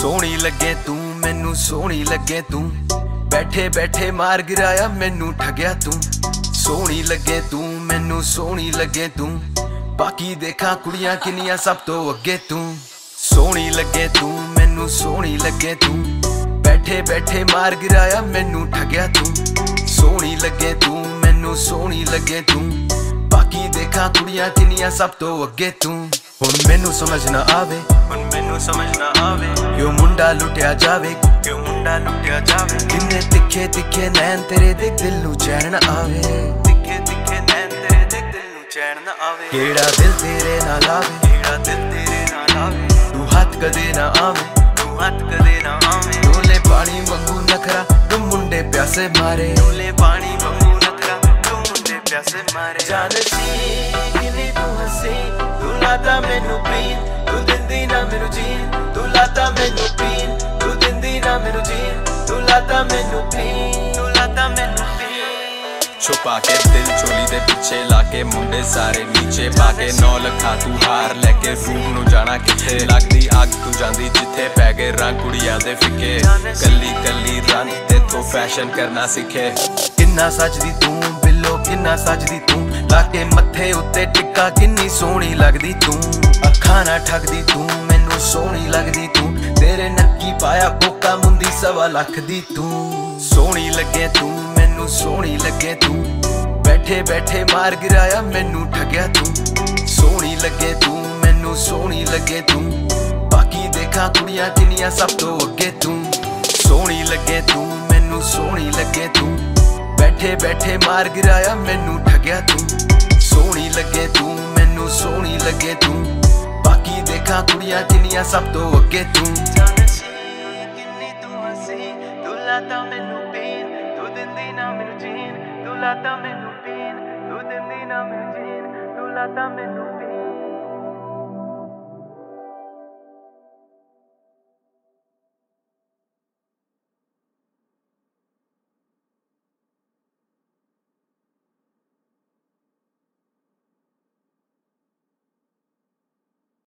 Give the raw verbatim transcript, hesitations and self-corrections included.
सोहनी लगे तू मैनू सोहनी लगे तू बैठे बैठे मार गिराया मैनू ठगया तू सोहनी लगे तू मैनू सोहनी लगे तू बाकी देखा कुड़ियां किनियां सब तो अगे तू सोहनी लगे तू मैनू सोहनी लगे तू बैठे बैठे मार गिराया मैनू ठगया तू सोहनी लगे तू मैनू सोहनी लगे तू बाकी देखा कुड़ियां किनियां सब तो अगे तू हुण मैनू समझ ना आवे हुण मैनू समझ ना आवे क्यों मुंडा लुटिया जावे क्यों मुंडा लुटिया जावे किन्ने तिखे तिखे नैन तेरे दे दिल नू चैन आवे तिखे तिखे नैन तेरे दे दिल नू चैन ना आवे केड़ा दिल तेरे नाल आवे केड़ा दिल तेरे नाल आवे तू हाथ कदे ना आवे तू हाथ कदे ना आवे डोले पानी वांगू नखरा तू मुंडे प्यासे मारे डोले पानी वांगू नखरा तू मुंडे प्यासे मारे जानसी किनी तू हंसी तू लाता मैनू पीन तू दिंदी ना मैनू जीन तू लाता मैनू पीन तू दिंदी ना मैनू जीन तू लाता मैनू पीन तू लाता मैनू पीन छुपा के दिल चोली दे पिछे लाके मुंडे सारे नीचे पाके नौ लखा तू हार लेके रूम नू जाना किथे लगदी अग तू जांदी जिथे पै गए रंग कुड़ियां दे फिके कल्ली कल्ली रंग तेथों फैशन करना सिखे किन्ना सजदी तू बिल्लो किन्ना सजदी तू लाके मत्थे उत्ते टिक्का किन्नी सोहनी लगदी तू अखां ना ठगदी तू मैनू सोहनी लगदी तू तेरे नक्की पाया कोका मुंदी सवा लख दी तू सोहनी लगे तू मैनू सोहनी लगे तू बैठे बैठे मार गिराया मैनू ठगया तू सोहनी लगे तू मैनू सोहनी लगे तू बाकी देखा कुड़ियां किनियां सब तो अगे तू सोहनी लगे तू मैनू सोहनी लगे तू बैठे बैठे मार गिराया मैनू ठगया तू सोहनी लगे तू मैनू सोहनी लगे तू बाकी देखा कुड़ियां किनियां सब तो अगे तू किन्नी तू हंसी तू लाता मैनू पीन तू दिंदी ना मैनू जीन तू लाता मैनू पीन तू दिंदी ना मैनू जीन तू लाता मैनू